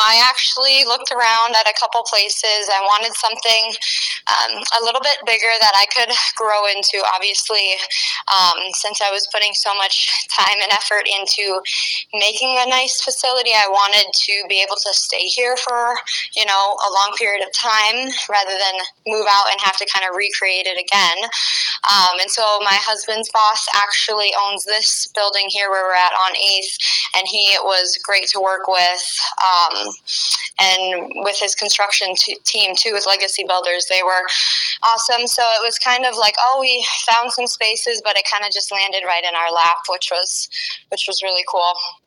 I actually looked around at a couple places. I wanted something a little bit bigger that I could grow into. Obviously, since I was putting so much time and effort into making a nice facility, I wanted to be able to stay here for, a long period of time rather than move out and have to kind of recreate it again. And so my husband's boss actually owns this building here where we're at on 8th, and he was great to work with. And with his construction team too, with Legacy Builders, they were awesome. So it was kind of like, we found some spaces, but it kind of just landed right in our lap, which was really cool.